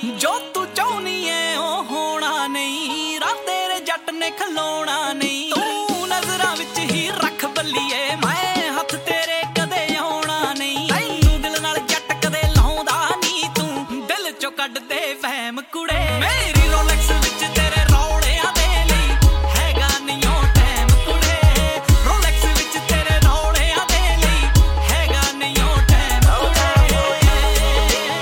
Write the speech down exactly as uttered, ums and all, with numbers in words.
ਜੋ ਤੂੰ ਚਾਹੁੰਦੀ ਏ ਉਹ ਹੋਣਾ ਨਹੀਂ, ਰਾ ਤੇਰੇ ਜੱਟ ਨੇ ਖਲੋਣਾ ਨਹੀਂ।